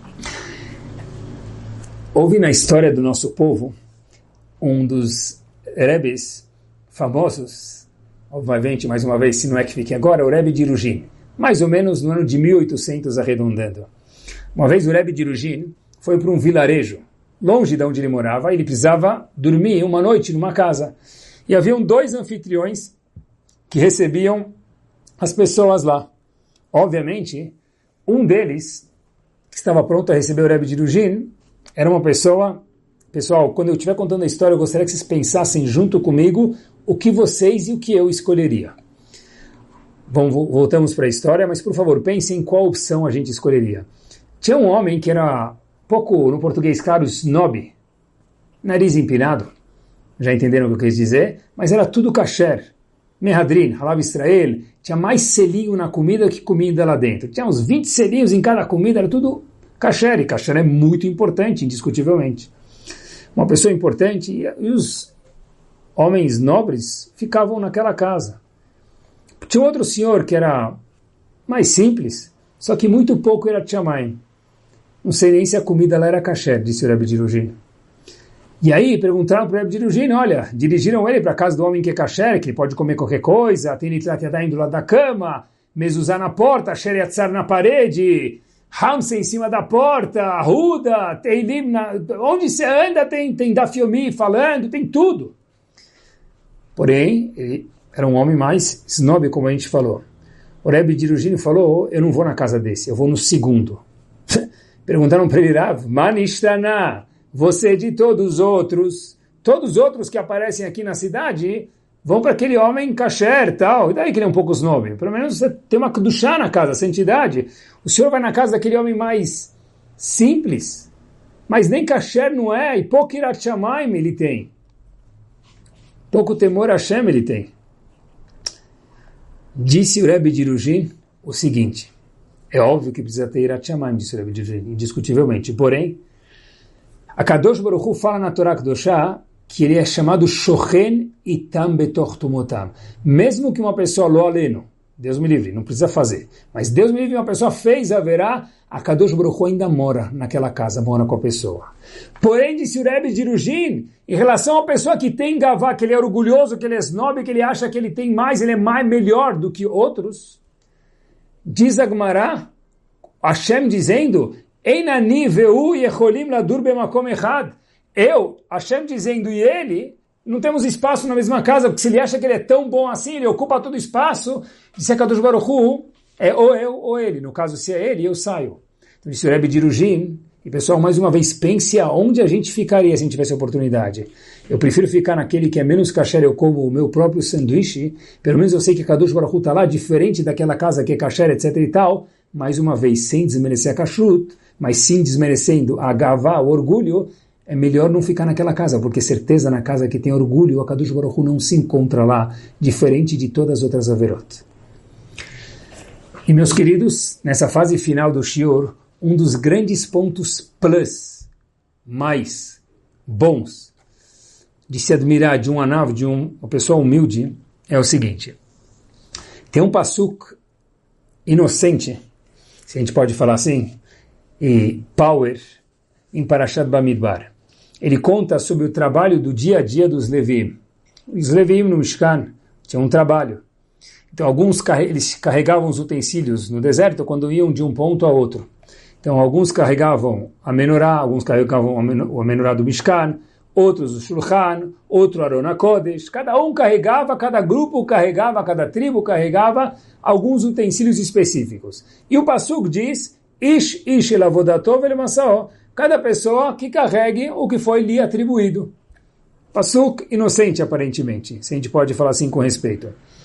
Houve na história do nosso povo um dos rebes famosos, obviamente, mais uma vez, se não é que fique agora, o Rebbe de Irujin, mais ou menos no ano de mil e oitocentos arredondando. Uma vez o Rebbe de Irujin foi para um vilarejo, longe de onde ele morava, ele precisava dormir uma noite numa casa. E haviam dois anfitriões que recebiam as pessoas lá. Obviamente, um deles que estava pronto a receber o Rebbe de Erugin, era uma pessoa... Pessoal, quando eu estiver contando a história, eu gostaria que vocês pensassem junto comigo o que vocês e o que eu escolheria. Bom, voltamos para a história, mas por favor, pensem em qual opção a gente escolheria. Tinha um homem que era pouco, no português claro, snob, nariz empinado, já entenderam o que eu quis dizer, mas era tudo kasher. Mehadrin, Halav Israel, tinha mais selinho na comida que comida lá dentro. Tinha uns vinte selinhos em cada comida, era tudo kasher, e kasher é muito importante, indiscutivelmente. Uma pessoa importante, e os homens nobres ficavam naquela casa. Tinha outro senhor que era mais simples, só que muito pouco era tchamaim. Não sei nem se a comida lá era kasher, disse o Rebbe de Erugin. E aí perguntaram para o Rebbe de Erugin, olha, dirigiram ele para a casa do homem que é kasher, que pode comer qualquer coisa, tem nitrat yadayim do lado da cama, mezuzá na porta, sheriatzar na parede, hamsa em cima da porta, arruda, teilim, na... onde você anda tem, tem dafyomi falando, tem tudo. Porém, ele era um homem mais snob, como a gente falou. O Rebbe de Erugin falou, eu não vou na casa desse, eu vou no segundo. Perguntaram para ele, Rav, Manishtana, você de todos os outros, todos os outros que aparecem aqui na cidade, vão para aquele homem kasher tal, e daí que ele é um pouco snob. Pelo menos você tem uma kedushá na casa, santidade. O senhor vai na casa daquele homem mais simples, mas nem kasher não é, e pouco irat shamayim ele tem. Pouco temor a Hashem ele tem. Disse o Rebbe de Erugin o seguinte, é óbvio que precisa ter irat shamayim, disse o Rebbe de Erugin, indiscutivelmente. Porém, a Kadosh Baruch Hu fala na Torá Kedoshá que ele é chamado Shochen Itam Betoch Tumotam. Mesmo que uma pessoa lo aleno, Deus me livre, não precisa fazer, mas Deus me livre, uma pessoa fez haverá, a Kadosh Baruch Hu ainda mora naquela casa, mora com a pessoa. Porém, disse o Rebbe de Erugin, em relação à pessoa que tem gavá, que ele é orgulhoso, que ele é snob, que ele acha que ele tem mais, ele é mais melhor do que outros, diz a Gemara, Hashem dizendo, Einani veu yecholim ladur bemakom echad. Eu, Hashem dizendo, e ele, não temos espaço na mesma casa, porque se ele acha que ele é tão bom assim, ele ocupa todo o espaço, disse a Kadosh Baruch Hu, é ou eu ou ele. No caso, se é ele, eu saio. Então disse o Rebbe de Erugin, e pessoal, mais uma vez, pense aonde a gente ficaria se a gente tivesse a oportunidade. Eu prefiro ficar naquele que é menos kasher, eu como o meu próprio sanduíche, pelo menos eu sei que a Kadosh Baruch Hu está lá, diferente daquela casa que é kasher, etc e tal, mais uma vez, sem desmerecer a kashrut, mas sim desmerecendo a gavá, o orgulho, é melhor não ficar naquela casa, porque certeza na casa que tem orgulho, a Kadosh Baruch Hu não se encontra lá, diferente de todas as outras averot. E meus queridos, nessa fase final do shiur, um dos grandes pontos plus, mais bons, de se admirar de um anav, de um, uma pessoa humilde, é o seguinte. Tem um pasuk inocente, se a gente pode falar assim, e power, em Parashat Bamidbar. Ele conta sobre o trabalho do dia a dia dos Levim. Os Levim no Mishkan tinham um trabalho. Então, alguns eles carregavam os utensílios no deserto quando iam de um ponto a outro. Então, alguns carregavam a menorá, alguns carregavam a menorá do Mishkan, outros o Shulchan, outro Aron HaKodesh. Cada um carregava, cada grupo carregava, cada tribo carregava alguns utensílios específicos. E o Pasuk diz, Ish ish el avodatov el masao. Cada pessoa que carregue o que foi lhe atribuído. Pasuk inocente, aparentemente, se a gente pode falar assim com respeito.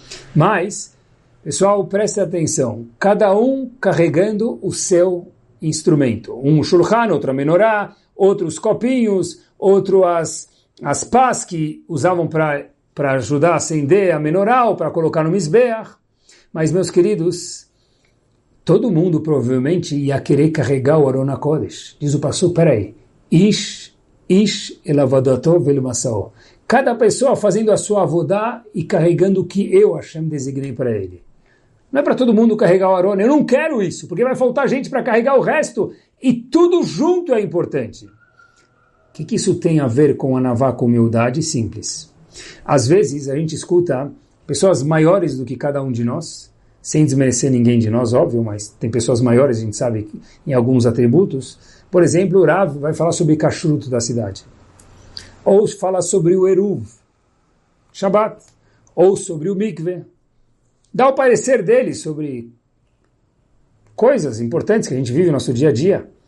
Mas, pessoal, preste atenção. Cada um carregando o seu instrumento. Um shulchan, outro a menorá, outros copinhos, outro as, as pás que usavam para ajudar a acender a menorá ou para colocar no misbeach. Mas, meus queridos, todo mundo provavelmente ia querer carregar o Aron HaKodesh. Diz o pasuk, peraí, Ish, Ish el avodatov el masao. Cada pessoa fazendo a sua avodá e carregando o que eu, Hashem, designei para ele. Não é para todo mundo carregar o Aron. Eu não quero isso, porque vai faltar gente para carregar o resto e tudo junto é importante. O que, que isso tem a ver com a Navá, com humildade? Simples. Às vezes a gente escuta pessoas maiores do que cada um de nós, sem desmerecer ninguém de nós, óbvio, mas tem pessoas maiores, a gente sabe, em alguns atributos. Por exemplo, o Rav vai falar sobre kashrut da cidade. Ou fala sobre o Eruv, Shabbat, ou sobre o Mikveh. Dá o parecer dele sobre coisas importantes que a gente vive no nosso dia a dia.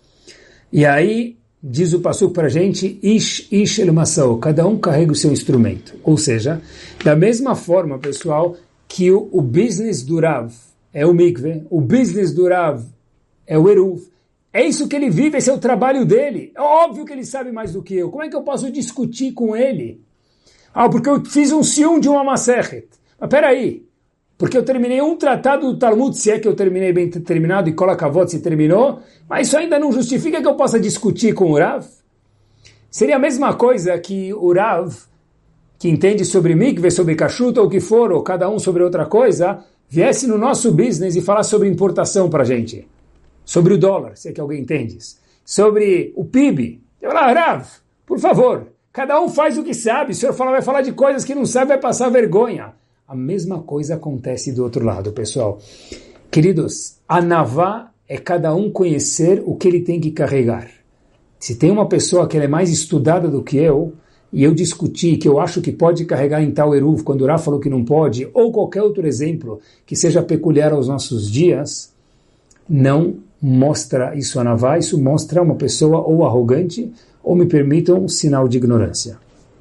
E aí, diz o Passuco para a gente, Ish Ish El Masao, cada um carrega o seu instrumento. Ou seja, da mesma forma, pessoal, que o, o business do Rav é o mikve, o business do Rav é o eruv, é isso que ele vive, esse é o trabalho dele. É óbvio que ele sabe mais do que eu. Como é que eu posso discutir com ele? Ah, porque eu fiz um sium de uma Masechet. Mas peraí, porque eu terminei um tratado do Talmud, se é que eu terminei bem terminado, e Kol HaKavod se terminou, mas isso ainda não justifica que eu possa discutir com o Rav? Seria a mesma coisa que o Rav, que entende sobre mikve, sobre kashrut, ou o que for, ou cada um sobre outra coisa, viesse no nosso business e falasse sobre importação para a gente. Sobre o dólar, se é que alguém entende. Sobre o P I B. Eu falo, Rav, por favor, cada um faz o que sabe. O senhor fala, vai falar de coisas que não sabe, vai passar vergonha. A mesma coisa acontece do outro lado, pessoal. Queridos, a Navá é cada um conhecer o que ele tem que carregar. Se tem uma pessoa que ela é mais estudada do que eu, e eu discuti que eu acho que pode carregar em tal eruv, quando o Rav falou que não pode, ou qualquer outro exemplo que seja peculiar aos nossos dias, não mostra isso a Navá, isso mostra uma pessoa ou arrogante, ou me permitam, um sinal de ignorância.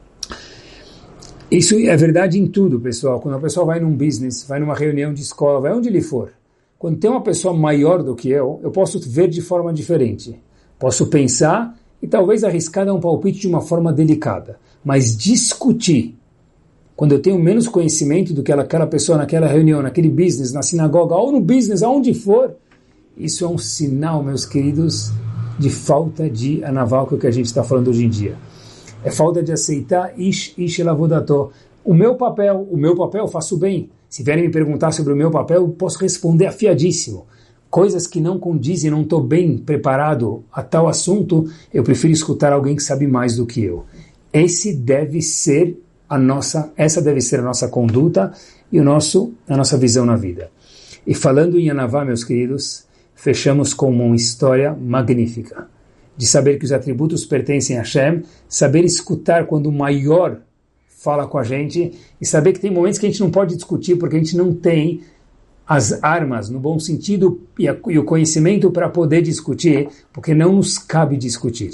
Isso é verdade em tudo, pessoal. Quando a pessoa vai num business, vai numa reunião de escola, vai onde ele for. Quando tem uma pessoa maior do que eu, eu posso ver de forma diferente. Posso pensar e talvez arriscar dar um palpite de uma forma delicada. Mas discutir, quando eu tenho menos conhecimento do que aquela pessoa naquela reunião, naquele business, na sinagoga, ou no business, aonde for, isso é um sinal, meus queridos, de falta de anaval, que é o que a gente está falando hoje em dia. É falta de aceitar ish, ish elavodato. O meu papel, o meu papel eu faço bem. Se vierem me perguntar sobre o meu papel, eu posso responder afiadíssimo. Coisas que não condizem, não estou bem preparado a tal assunto, eu prefiro escutar alguém que sabe mais do que eu. Esse deve ser a nossa, essa deve ser a nossa conduta e o nosso, a nossa visão na vida. E falando em Anavá, meus queridos, fechamos com uma história magnífica, de saber que os atributos pertencem a Hashem, saber escutar quando o maior fala com a gente, e saber que tem momentos que a gente não pode discutir, porque a gente não tem as armas, no bom sentido, e, a, e o conhecimento para poder discutir, porque não nos cabe discutir.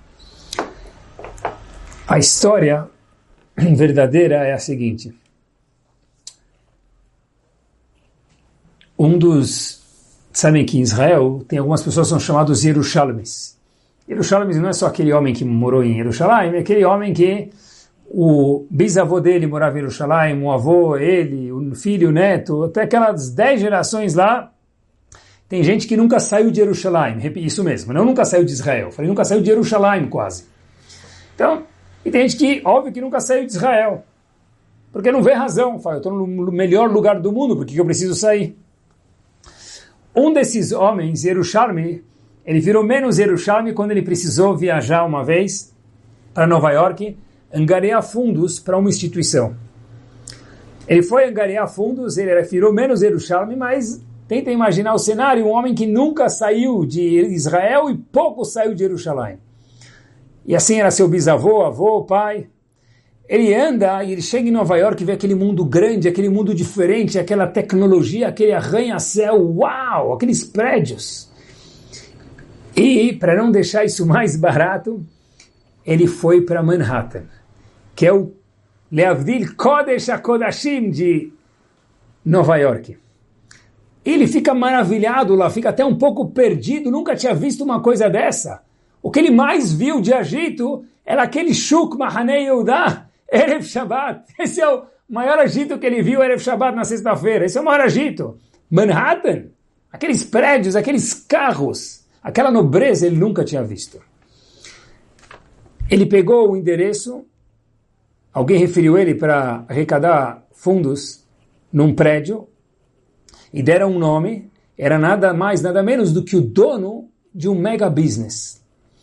A história verdadeira é a seguinte. Um dos... Sabem que em Israel tem algumas pessoas que são chamadas Yerushalmis. Yerushalmis não é só aquele homem que morou em Jerusalém, é aquele homem que o bisavô dele morava em Jerusalém, o avô, ele, o filho, o neto, até aquelas dez gerações lá, tem gente que nunca saiu de Jerusalém, isso mesmo, não nunca saiu de Israel, falei nunca saiu de Jerusalém quase. Então, e tem gente que, óbvio que nunca saiu de Israel, porque não vê razão, fala, eu estou no melhor lugar do mundo, por que eu preciso sair? Um desses homens, Yerushalmi, ele virou menos Yerushalmi quando ele precisou viajar uma vez para Nova York, angariar fundos para uma instituição. Ele foi angariar fundos, ele virou menos Yerushalmi, mas tenta imaginar o cenário, um homem que nunca saiu de Israel e pouco saiu de Jerusalém. E assim era seu bisavô, avô, pai. Ele anda e ele chega em Nova York e vê aquele mundo grande, aquele mundo diferente, aquela tecnologia, aquele arranha-céu, uau, aqueles prédios. E, para não deixar isso mais barato, ele foi para Manhattan, que é o Leavdil Kodesh HaKodashim de Nova York. Ele fica maravilhado lá, fica até um pouco perdido, nunca tinha visto uma coisa dessa. O que ele mais viu de agito era aquele Shuk Mahanei Yehudah, Erev Shabbat. Esse é o maior agito que ele viu, Erev Shabbat, na sexta-feira. Esse é o maior agito. Manhattan, aqueles prédios, aqueles carros, aquela nobreza ele nunca tinha visto. Ele pegou o endereço, alguém referiu ele para arrecadar fundos num prédio, e deram um nome, era nada mais, nada menos do que o dono de um mega business.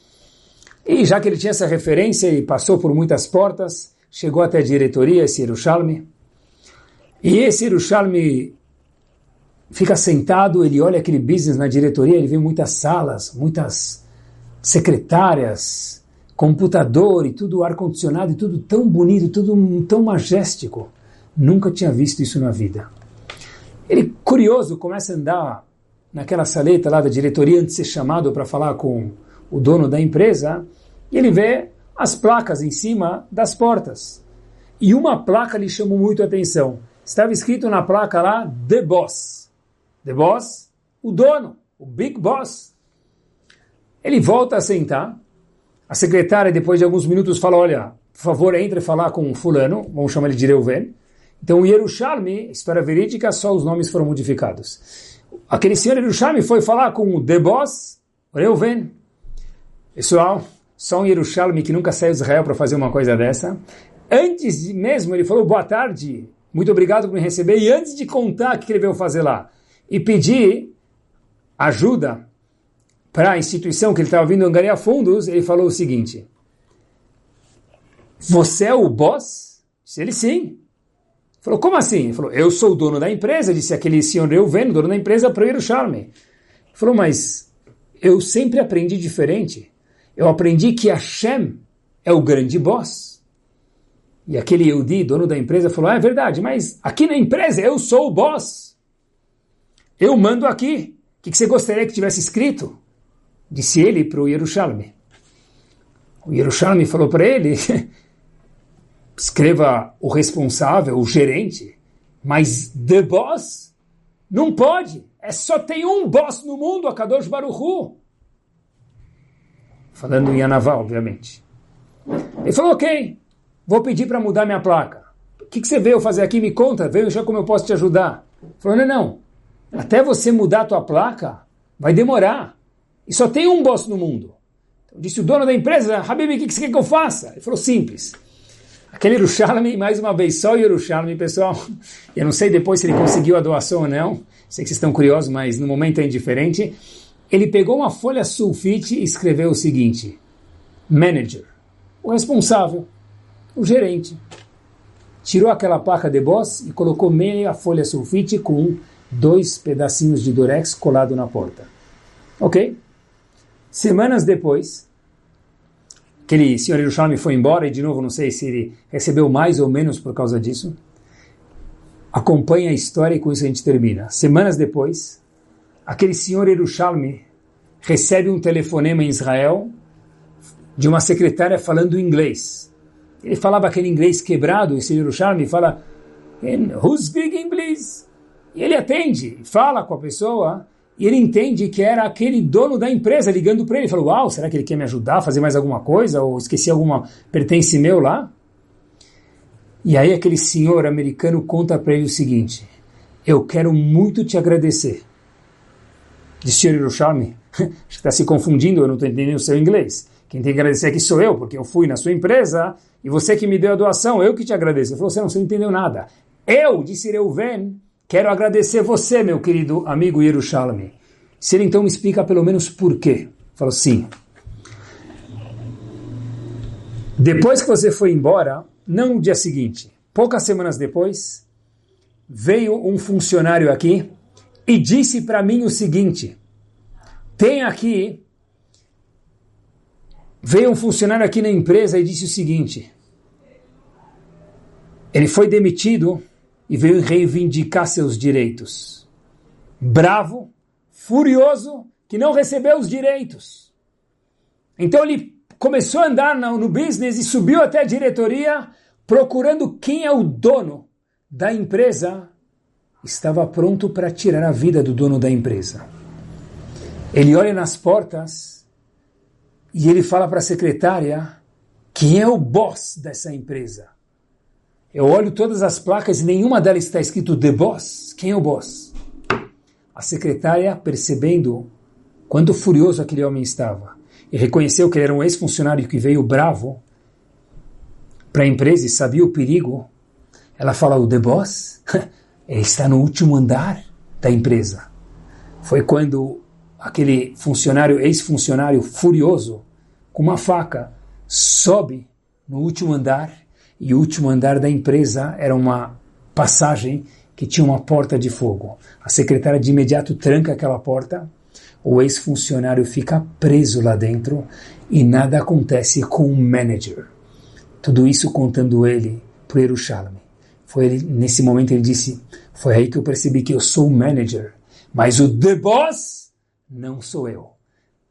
E já que ele tinha essa referência e passou por muitas portas, chegou até a diretoria, esse Yerushalmi, e esse Yerushalmi fica sentado, ele olha aquele business na diretoria, ele vê muitas salas, muitas secretárias, computador e tudo ar-condicionado, e tudo tão bonito, tudo tão majestico. Nunca tinha visto isso na vida. Ele, curioso, começa a andar naquela saleta lá da diretoria antes de ser chamado para falar com o dono da empresa, e ele vê as placas em cima das portas. E uma placa lhe chamou muito a atenção. Estava escrito na placa lá, The Boss. The Boss, o dono, o Big Boss. Ele volta a sentar. A secretária, depois de alguns minutos, fala, olha, por favor, entre falar com o fulano, vamos chamar ele de Reuven. Então, o Yerushalmi, história verídica, só os nomes foram modificados. Aquele senhor Yerushalmi foi falar com o The Boss, Reuven. Pessoal, só um Yerushalmi que nunca saiu de Israel para fazer uma coisa dessa. Antes de, mesmo, ele falou, boa tarde, muito obrigado por me receber. E antes de contar o que ele veio fazer lá, e pedir ajuda para a instituição que ele estava vindo angariar fundos, ele falou o seguinte, você é o boss? Disse ele, sim. Ele falou, como assim? Ele falou, eu sou o dono da empresa, disse aquele senhor Reuven, dono da empresa, para o Yerushalmi. Ele falou, mas eu sempre aprendi diferente. Eu aprendi que Hashem é o grande boss. E aquele Yehudi, dono da empresa, falou, ah, é verdade, mas aqui na empresa eu sou o boss. Eu mando aqui. O que você gostaria que tivesse escrito? Disse ele para o Yerushalmi. O Yerushalmi falou para ele, escreva o responsável, o gerente, mas the boss? Não pode. É só tem um boss no mundo, a Kadosh Baruch Hu. Falando em Yanavá, obviamente. Ele falou, ok, vou pedir para mudar minha placa. O que, que você veio fazer aqui? Me conta, veio já como eu posso te ajudar. Ele falou, não, não. Até você mudar a tua placa, vai demorar. E só tem um boss no mundo. Então, disse o dono da empresa, Habibi, o que, que você quer que eu faça? Ele falou, simples. Aquele Yerushalmi, mais uma vez, só o Yerushalmi, pessoal. Eu não sei depois se ele conseguiu a doação ou não. Sei que vocês estão curiosos, mas no momento é indiferente. Ele pegou uma folha sulfite e escreveu o seguinte, manager, o responsável, o gerente. Tirou aquela placa de boss e colocou meia folha sulfite com dois pedacinhos de durex colado na porta. Ok? Semanas depois, aquele senhor Yerushalmi foi embora, e de novo não sei se ele recebeu mais ou menos por causa disso. Acompanha a história e com isso a gente termina. Semanas depois, aquele senhor Yerushalmi recebe um telefonema em Israel de uma secretária falando inglês. Ele falava aquele inglês quebrado, esse Yerushalmi fala, who's speaking, please? E ele atende, fala com a pessoa, e ele entende que era aquele dono da empresa ligando para ele. Ele falou, uau, será que ele quer me ajudar a fazer mais alguma coisa? Ou esqueci alguma pertence meu lá? E aí aquele senhor americano conta para ele o seguinte, eu quero muito te agradecer. Disse o senhor Yerushalmi, acho que está se confundindo, eu não estou entendendo o seu inglês. Quem tem que agradecer aqui sou eu, porque eu fui na sua empresa, e você que me deu a doação, eu que te agradeço. Ele falou, você não, você não entendeu nada. Eu, disse Reuven, quero agradecer você, meu querido amigo Yerushalmi. Se ele então me explica pelo menos por quê. Falou, sim. Depois que você foi embora, não no dia seguinte, poucas semanas depois, veio um funcionário aqui e disse para mim o seguinte, tem aqui, veio um funcionário aqui na empresa e disse o seguinte, ele foi demitido e veio reivindicar seus direitos. Bravo, furioso, que não recebeu os direitos. Então ele começou a andar no, no business e subiu até a diretoria procurando quem é o dono da empresa. Estava pronto para tirar a vida do dono da empresa. Ele olha nas portas e ele fala para a secretária quem é o boss dessa empresa. Eu olho todas as placas e nenhuma delas está escrito The Boss. Quem é o boss? A secretária, percebendo quanto furioso aquele homem estava, e reconheceu que ele era um ex-funcionário que veio bravo para a empresa e sabia o perigo, ela fala, o The Boss? Ele está no último andar da empresa. Foi quando aquele funcionário, ex-funcionário furioso, com uma faca, sobe no último andar, e o último andar da empresa era uma passagem que tinha uma porta de fogo. A secretária de imediato tranca aquela porta, o ex-funcionário fica preso lá dentro e nada acontece com o manager. Tudo isso contando ele para o Yerushalmi. Foi ele, nesse momento ele disse, foi aí que eu percebi que eu sou o manager, mas o The Boss não sou eu.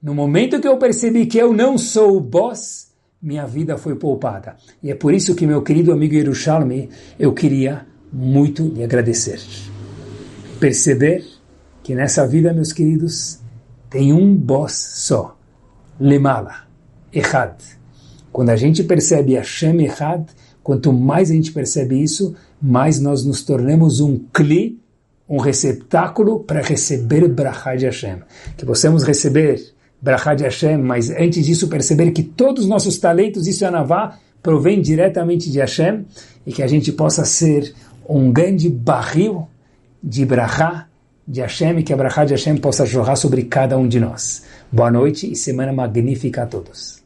No momento que eu percebi que eu não sou o boss, minha vida foi poupada. E é por isso que, meu querido amigo Yerushalmi, eu queria muito lhe agradecer. Perceber que nessa vida, meus queridos, tem um boss só. Lemala. Echad. Quando a gente percebe Hashem Echad, quanto mais a gente percebe isso, mais nós nos tornamos um kli, um receptáculo para receber brachá de Hashem. Que possamos receber brachá de Hashem, mas antes disso perceber que todos os nossos talentos, isso é anavá, provém diretamente de Hashem, e que a gente possa ser um grande barril de brachá de Hashem, e que a brachá de Hashem possa jorrar sobre cada um de nós. Boa noite e semana magnífica a todos.